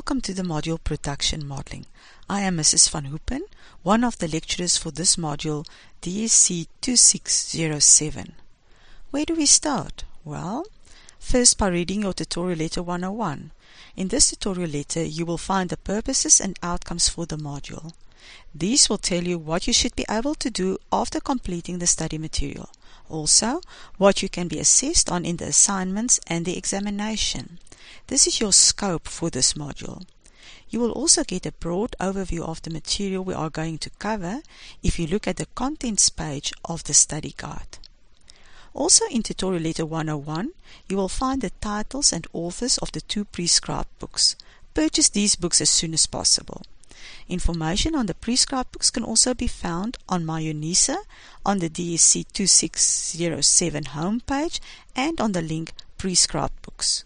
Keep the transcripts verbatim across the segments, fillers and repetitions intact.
Welcome to the module Production Modeling. I am Missus Van Hoopen, one of the lecturers for this module, D S C two six zero seven. Where do we start? Well, first by reading your tutorial letter one oh one. In this tutorial letter, you will find the purposes and outcomes for the module. These will tell you what you should be able to do after completing the study material. Also, what you can be assessed on in the assignments and the examination. This is your scope for this module. You will also get a broad overview of the material we are going to cover if you look at the contents page of the study guide. Also in tutorial letter one oh one, you will find the titles and authors of the two prescribed books. Purchase these books as soon as possible. Information on the prescribed books can also be found on MyUnisa, on the D S C two six zero seven homepage, and on the link Prescribed Books.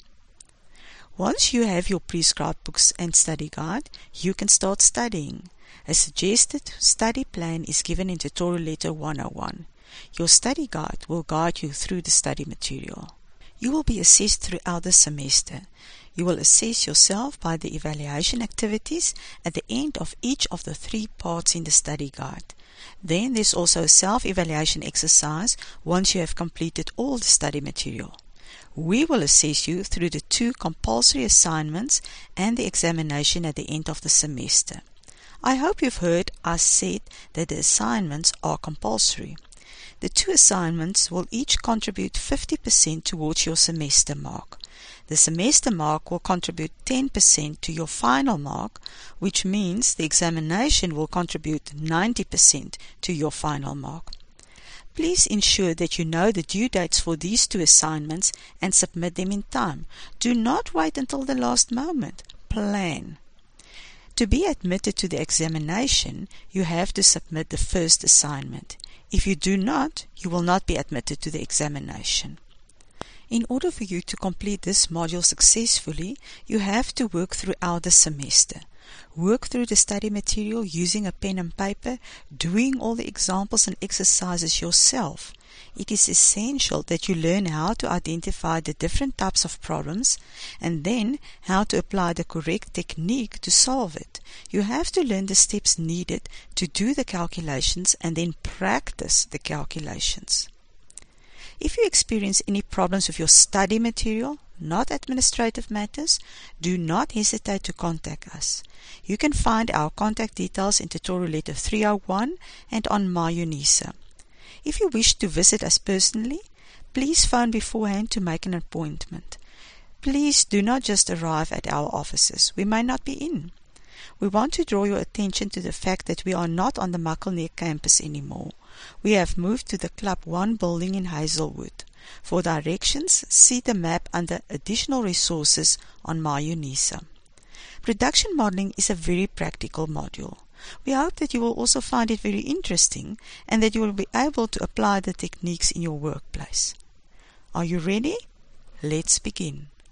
Once you have your prescribed books and study guide, you can start studying. A suggested study plan is given in tutorial letter one oh one. Your study guide will guide you through the study material. You will be assessed throughout the semester. You will assess yourself by the evaluation activities at the end of each of the three parts in the study guide. Then there's also a self-evaluation exercise once you have completed all the study material. We will assess you through the two compulsory assignments and the examination at the end of the semester. I hope you've heard us said that the assignments are compulsory. The two assignments will each contribute fifty percent towards your semester mark. The semester mark will contribute ten percent to your final mark, which means the examination will contribute ninety percent to your final mark. Please ensure that you know the due dates for these two assignments and submit them in time. Do not wait until the last moment. Plan. To be admitted to the examination, you have to submit the first assignment. If you do not, you will not be admitted to the examination. In order for you to complete this module successfully, you have to work throughout the semester. Work through the study material using a pen and paper, doing all the examples and exercises yourself. It is essential that you learn how to identify the different types of problems and then how to apply the correct technique to solve it. You have to learn the steps needed to do the calculations and then practice the calculations. If you experience any problems with your study material, not administrative matters, do not hesitate to contact us. You can find our contact details in tutorial letter three oh one and on MyUnisa. If you wish to visit us personally, please phone beforehand to make an appointment. Please do not just arrive at our offices. We may not be in. We want to draw your attention to the fact that we are not on the Makkelneck campus anymore. We have moved to the Club one building in Hazelwood. For directions, see the map under Additional Resources on MyUnisa. Production modeling is a very practical module. We hope that you will also find it very interesting and that you will be able to apply the techniques in your workplace. Are you ready? Let's begin.